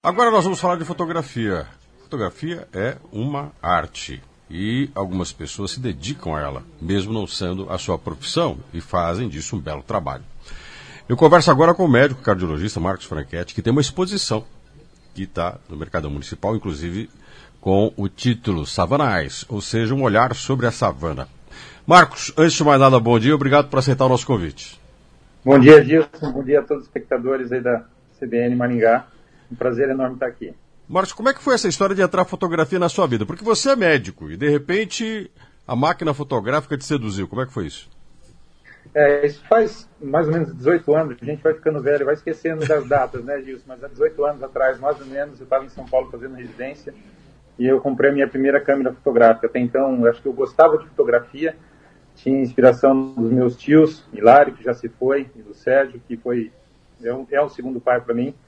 Agora nós vamos falar de fotografia. Fotografia é uma arte e algumas pessoas se dedicam a ela, mesmo não sendo a sua profissão, e fazem disso um belo trabalho. Eu converso agora com o médico cardiologista Marcos Franchetti, que tem uma exposição que está no Mercadão Municipal, inclusive com o título Savana Eyes, ou seja, um olhar sobre a savana. Marcos, antes de mais nada, bom dia, obrigado por aceitar o nosso convite. Bom dia, Gilson, bom dia a todos os espectadores aí da CBN Maringá. Um prazer enorme estar aqui. Marcos, como é que foi essa história de entrar fotografia na sua vida? Porque você é médico e, de repente, a máquina fotográfica te seduziu. Como é que foi isso? Isso faz mais ou menos 18 anos. A gente vai ficando velho, vai esquecendo das datas, né, Gilson? Mas há 18 anos atrás, mais ou menos, eu estava em São Paulo fazendo residência e eu comprei a minha primeira câmera fotográfica. Até então, eu acho que eu gostava de fotografia, tinha inspiração dos meus tios, Hilário, que já se foi, e do Sérgio, que é o segundo pai para mim.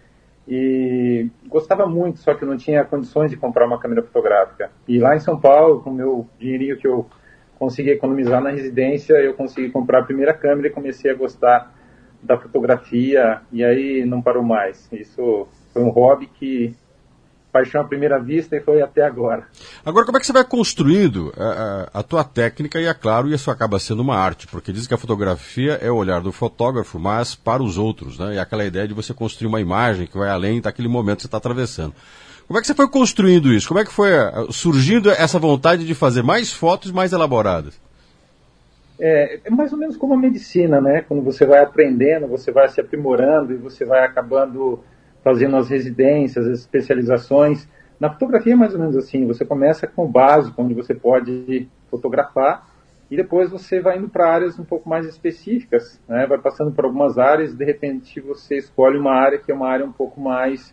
E gostava muito, só que eu não tinha condições de comprar uma câmera fotográfica. E lá em São Paulo, com o meu dinheirinho que eu consegui economizar na residência, eu consegui comprar a primeira câmera e comecei a gostar da fotografia, e aí não parou mais. Isso foi um hobby que paixão à primeira vista e foi até agora. Agora, como é que você vai construindo a tua técnica e, é claro, isso acaba sendo uma arte, porque diz que a fotografia é o olhar do fotógrafo, mas para os outros, né? E aquela ideia de você construir uma imagem que vai além daquele momento que você está atravessando. Como é que você foi construindo isso? Como é que foi surgindo essa vontade de fazer mais fotos mais elaboradas? É mais ou menos como a medicina, né? Quando você vai aprendendo, você vai se aprimorando e você vai acabando fazendo as residências, as especializações. Na fotografia é mais ou menos assim, você começa com o básico, onde você pode fotografar, e depois você vai indo para áreas um pouco mais específicas, né? Vai passando por algumas áreas, de repente você escolhe uma área que é uma área um pouco mais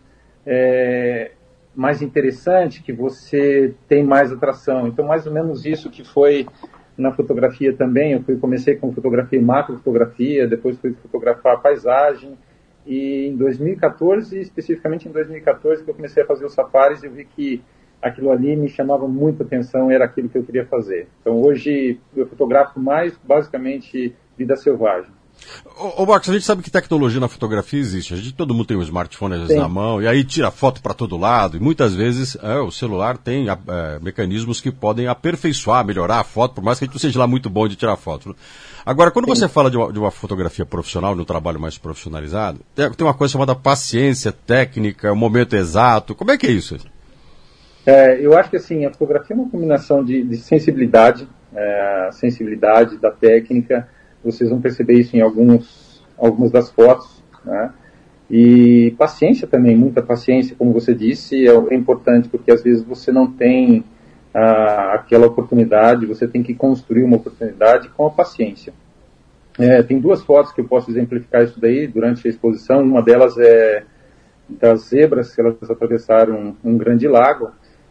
interessante, que você tem mais atração. Então, mais ou menos isso que foi na fotografia também. Eu comecei com fotografia e macrofotografia, depois fui fotografar a paisagem, e em 2014, especificamente em 2014, que eu comecei a fazer os safaris, eu vi que aquilo ali me chamava muita atenção, era aquilo que eu queria fazer. Então hoje eu fotografo mais, basicamente, vida selvagem. Ô Marcos, a gente sabe que tecnologia na fotografia existe. Todo mundo tem um smartphone às vezes na mão, e aí tira foto para todo lado, e muitas vezes o celular tem mecanismos que podem aperfeiçoar, melhorar a foto, por mais que a gente não seja lá muito bom de tirar foto. Agora, quando você fala de uma fotografia profissional, de um trabalho mais profissionalizado, tem uma coisa chamada paciência, técnica, o momento exato. Como é que é isso? Eu acho que assim, a fotografia é uma combinação de sensibilidade, sensibilidade da técnica. Vocês vão perceber isso em algumas das fotos, né? E paciência também, muita paciência, como você disse, é importante, porque às vezes você não tem aquela oportunidade, você tem que construir uma oportunidade com a paciência. Tem duas fotos que eu posso exemplificar isso daí durante a exposição. Uma delas é das zebras, que elas atravessaram um grande lago,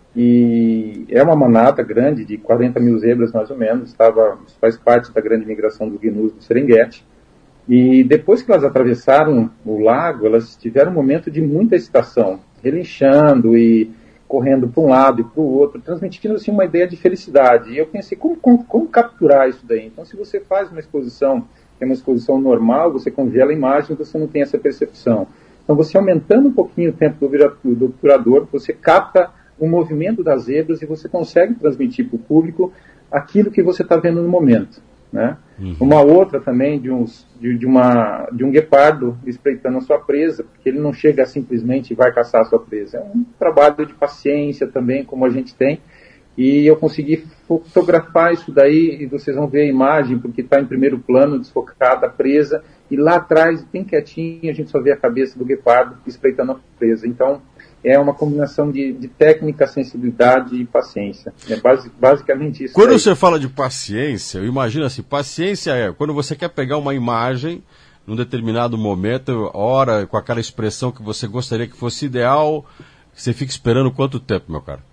e é uma manada grande, de 40 mil zebras mais ou menos. Isso faz parte da grande migração dos gnus do Serengeti. E depois que elas atravessaram o lago, elas tiveram um momento de muita excitação, relinchando e correndo para um lado e para o outro, transmitindo assim uma ideia de felicidade. E eu pensei, como capturar isso daí? Então, se você faz uma exposição, que é uma exposição normal, você congela a imagem, você não tem essa percepção. Então, você aumentando um pouquinho o tempo do obturador, você capta o movimento das zebras e você consegue transmitir para o público aquilo que você está vendo no momento, né? Uhum. Uma outra também de um guepardo espreitando a sua presa, porque ele não chega simplesmente e vai caçar a sua presa. É um trabalho de paciência também, como a gente tem, e eu consegui fotografar isso daí, e vocês vão ver a imagem, porque está em primeiro plano, desfocada a presa, e lá atrás, bem quietinho, a gente só vê a cabeça do guepardo espreitando a presa. Então, é uma combinação de técnica, sensibilidade e paciência. É basicamente isso. Quando você fala de paciência, eu imagino assim, paciência é quando você quer pegar uma imagem num determinado momento, hora, com aquela expressão que você gostaria que fosse ideal, você fica esperando quanto tempo, meu cara?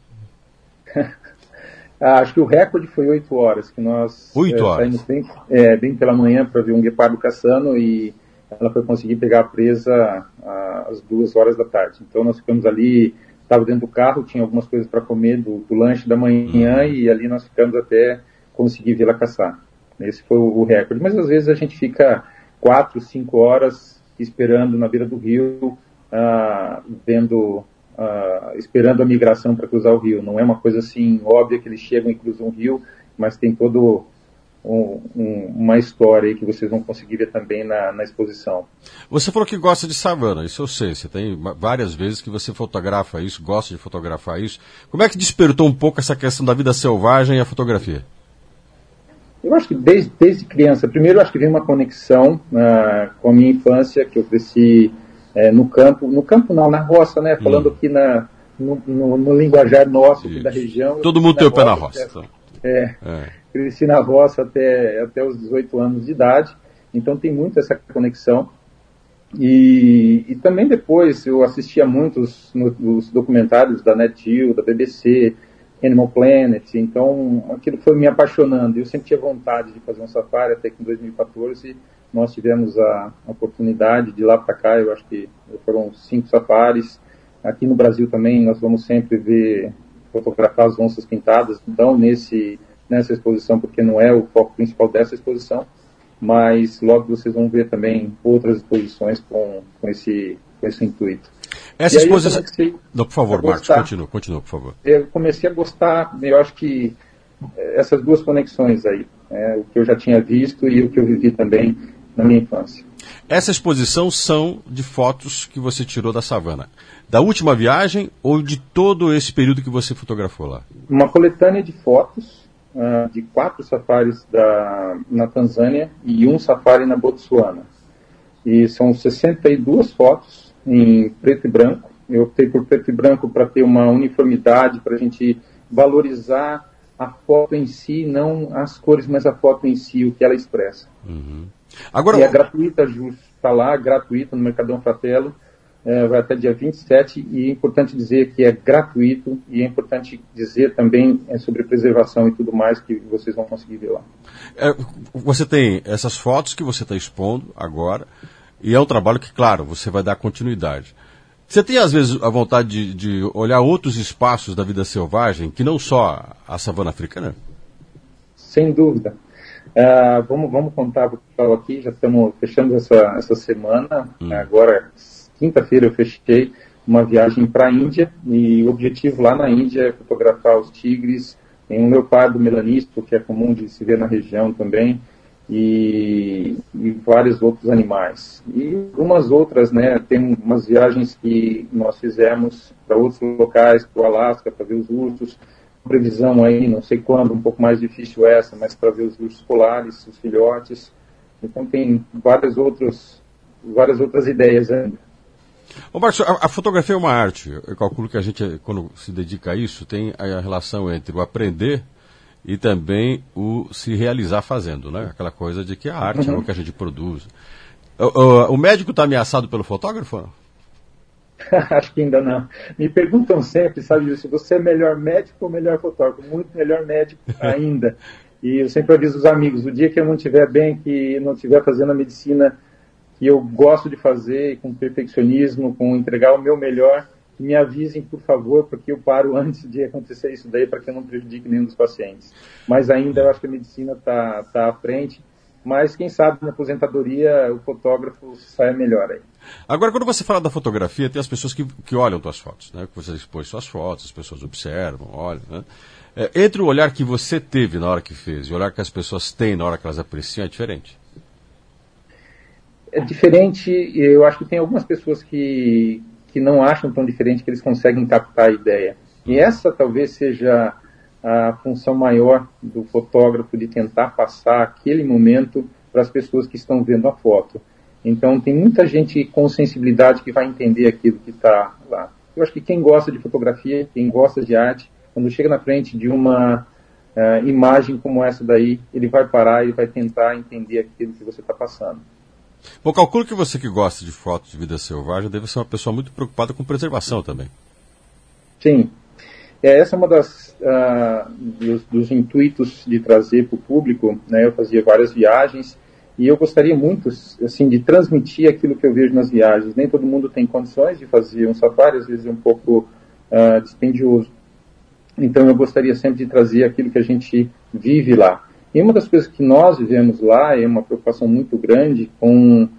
Acho que o recorde foi 8 horas, que nós 8 horas. saímos bem pela manhã para ver um guepardo caçando, e ela foi conseguir pegar a presa às 2 horas da tarde. Então nós ficamos ali, estava dentro do carro, tinha algumas coisas para comer do lanche da manhã, e ali nós ficamos até conseguir vê-la caçar. Esse foi o recorde. Mas às vezes a gente fica 4, 5 horas esperando na beira do rio, vendo esperando a migração para cruzar o rio. Não é uma coisa assim óbvia que eles chegam e cruzam o rio, mas tem todo uma história aí que vocês vão conseguir ver também na exposição. Você falou que gosta de savana, isso eu sei. Você tem várias vezes que você fotografa isso, gosta de fotografar isso. Como é que despertou um pouco essa questão da vida selvagem e a fotografia? Eu acho que desde criança, primeiro eu acho que vem uma conexão com a minha infância, que eu cresci no campo não, na roça, né? Falando aqui no linguajar nosso aqui da região. Todo mundo tem o pé na roça. Cresci na roça até os 18 anos de idade, então tem muito essa conexão. E também depois eu assistia muitos nos documentários da NetGeo, da BBC, Animal Planet, então aquilo foi me apaixonando. Eu sempre tinha vontade de fazer um safari, até que em 2014 nós tivemos a oportunidade de ir lá para cá. Eu acho que foram 5 safaris. Aqui no Brasil também nós vamos sempre fotografar as onças pintadas, então nessa exposição, porque não é o foco principal dessa exposição, mas logo vocês vão ver também outras exposições com esse intuito. Essa exposição... Não, por favor, Marcos, continua, por favor. Eu comecei a gostar, eu acho que essas duas conexões aí, o que eu já tinha visto e o que eu vivi também na minha infância. Essa exposição são de fotos que você tirou da savana, da última viagem ou de todo esse período que você fotografou lá? Uma coletânea de fotos, de 4 safaris na Tanzânia e 1 safari na Botsuana. E são 62 fotos em preto e branco. Eu optei por preto e branco para ter uma uniformidade, para a gente valorizar a foto em si, não as cores, mas a foto em si, o que ela expressa. Uhum. Agora, e é gratuita, está lá, gratuita no Mercadão Fratello, vai até dia 27, e é importante dizer que é gratuito, e é importante dizer também sobre preservação e tudo mais, que vocês vão conseguir ver lá. Você tem essas fotos que você está expondo agora, e é um trabalho que, claro, você vai dar continuidade. Você tem, às vezes, a vontade de olhar outros espaços da vida selvagem, que não só a savana africana? Sem dúvida. Vamos contar para o pessoal aqui, já estamos fechando essa semana. Agora, quinta-feira, eu fechei uma viagem para a Índia, e o objetivo lá na Índia é fotografar os tigres, tem um leopardo melanístico, que é comum de se ver na região também, e vários outros animais. E umas outras, né, tem umas viagens que nós fizemos para outros locais, para o Alasca, para ver os ursos, previsão aí, não sei quando, um pouco mais difícil essa, mas para ver os ursos polares, os filhotes. Então tem várias outras ideias ainda. Ô Marcos, a fotografia é uma arte. Eu calculo que a gente, quando se dedica a isso, tem a relação entre o aprender e também o se realizar fazendo, né? Aquela coisa de que a arte é o que a gente produz. O médico está ameaçado pelo fotógrafo? Acho que ainda não. Me perguntam sempre, sabe, se você é melhor médico ou melhor fotógrafo. Muito melhor médico ainda. E eu sempre aviso os amigos, o dia que eu não estiver bem, que não estiver fazendo a medicina que eu gosto de fazer, com perfeccionismo, com entregar o meu melhor, me avisem, por favor, porque eu paro antes de acontecer isso daí, para que eu não prejudique nenhum dos pacientes. Mas ainda eu acho que a medicina está à frente, mas quem sabe na aposentadoria o fotógrafo sai melhor aí. Agora, quando você fala da fotografia, tem as pessoas que olham tuas fotos, né? Que você expôs suas fotos, as pessoas observam, olham, né? Entre o olhar que você teve na hora que fez e o olhar que as pessoas têm na hora que elas apreciam, é diferente? É diferente, eu acho que tem algumas pessoas que não acham tão diferente, que eles conseguem captar a ideia. E essa talvez seja a função maior do fotógrafo, de tentar passar aquele momento para as pessoas que estão vendo a foto. Então tem muita gente com sensibilidade que vai entender aquilo que está lá. Eu acho que quem gosta de fotografia, quem gosta de arte, quando chega na frente de uma imagem como essa daí, ele vai parar e vai tentar entender aquilo que você está passando. Bom, calculo que você que gosta de fotos de vida selvagem deve ser uma pessoa muito preocupada com preservação também. Sim. Essa é uma dos intuitos de trazer para o público, né? Eu fazia várias viagens e eu gostaria muito, assim, de transmitir aquilo que eu vejo nas viagens. Nem todo mundo tem condições de fazer um safari, às vezes é um pouco dispendioso. Então eu gostaria sempre de trazer aquilo que a gente vive lá. E uma das coisas que nós vivemos lá é uma preocupação muito grande com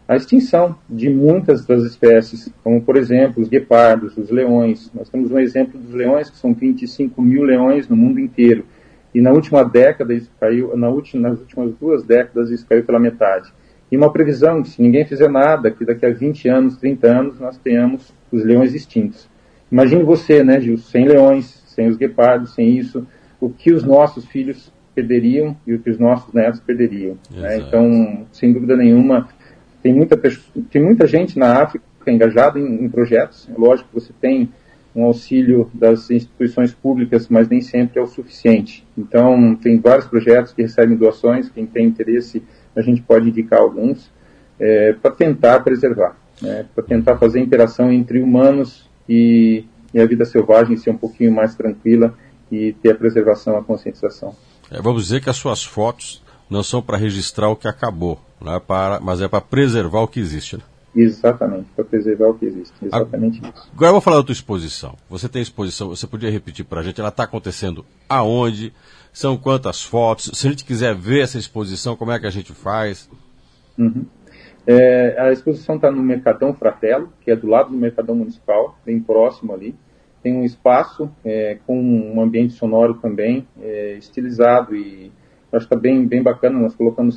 a extinção de muitas das espécies, como, por exemplo, os guepardos, os leões. Nós temos um exemplo dos leões, que são 25 mil leões no mundo inteiro. E na última década, isso caiu, nas últimas 2 décadas, isso caiu pela metade. E uma previsão, se ninguém fizer nada, que daqui a 20 anos, 30 anos, nós tenhamos os leões extintos. Imagine você, né, Gil, sem leões, sem os guepardos, sem isso, o que os nossos filhos perderiam e o que os nossos netos perderiam. Né? Então, sem dúvida nenhuma, tem muita gente na África engajada em projetos. É lógico que você tem um auxílio das instituições públicas, mas nem sempre é o suficiente. Então, tem vários projetos que recebem doações. Quem tem interesse, a gente pode indicar alguns, para tentar preservar, né? Para tentar fazer a interação entre humanos e a vida selvagem ser um pouquinho mais tranquila e ter a preservação, a conscientização. Vamos dizer que as suas fotos não são para registrar o que acabou, mas é para preservar o que existe, né? Exatamente, para preservar o que existe. Exatamente isso. Agora eu vou falar da tua exposição. Você tem exposição, você podia repetir para a gente, ela está acontecendo aonde? São quantas fotos? Se a gente quiser ver essa exposição, como é que a gente faz? Uhum. A exposição está no Mercadão Fratello, que é do lado do Mercadão Municipal, bem próximo ali. Tem um espaço com um ambiente sonoro também, estilizado, e acho que está bem bacana. Nós colocamos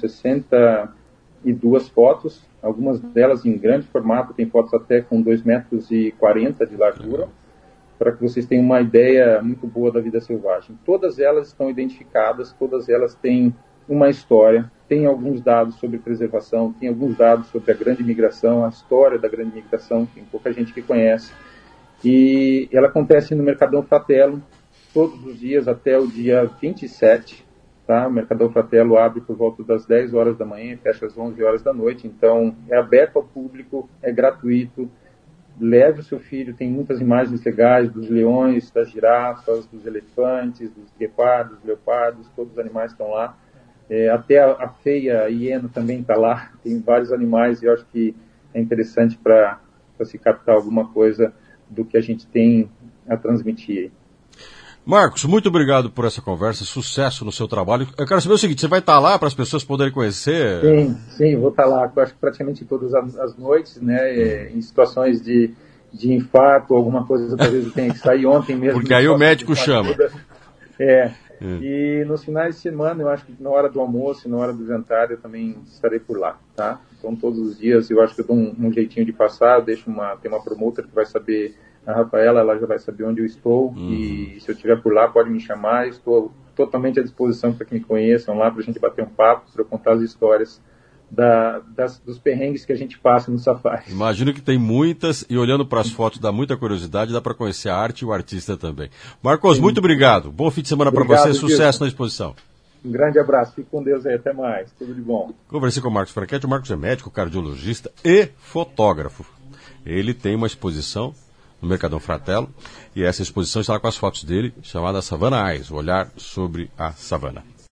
62 fotos, algumas delas em grande formato, tem fotos até com 2,40 metros de largura, para que vocês tenham uma ideia muito boa da vida selvagem. Todas elas estão identificadas, todas elas têm uma história, tem alguns dados sobre preservação, tem alguns dados sobre a grande migração, a história da grande migração, tem pouca gente que conhece. E ela acontece no Mercadão Fratello todos os dias até o dia 27. Tá? O Mercadão Fratello abre por volta das 10 horas da manhã e fecha às 11 horas da noite. Então, é aberto ao público, é gratuito. Leve o seu filho, tem muitas imagens legais dos leões, das girafas, dos elefantes, dos guepardos, dos leopardos, todos os animais estão lá. Até a feia hiena também está lá. Tem vários animais e eu acho que é interessante para se captar alguma coisa do que a gente tem a transmitir. Marcos, muito obrigado por essa conversa, sucesso no seu trabalho. Eu quero saber o seguinte, você vai estar lá para as pessoas poderem conhecer? Sim, vou estar lá, eu acho que praticamente todas as noites, né, em situações de infarto, alguma coisa, talvez eu tenha que sair ontem mesmo. Porque aí o médico chama. E nos finais de semana, eu acho que na hora do almoço e na hora do jantar, eu também estarei por lá, tá? Então, todos os dias, eu acho que eu dou um jeitinho de passar, tem uma promotor que vai saber, a Rafaela, ela já vai saber onde eu estou, e se eu estiver por lá, pode me chamar, estou totalmente à disposição para que me conheçam lá, para a gente bater um papo, para eu contar as histórias dos perrengues que a gente passa no safari. Imagino que tem muitas, e olhando para as fotos dá muita curiosidade, dá para conhecer a arte e o artista também. Marcos, muito obrigado. Bom fim de semana para você, sucesso na exposição. Um grande abraço, fique com Deus aí, até mais, tudo de bom. Conversei com o Marcos Franchetti. O Marcos é médico, cardiologista e fotógrafo. Ele tem uma exposição no Mercadão Fratello, e essa exposição está lá com as fotos dele, chamada Savana Eyes, o olhar sobre a savana.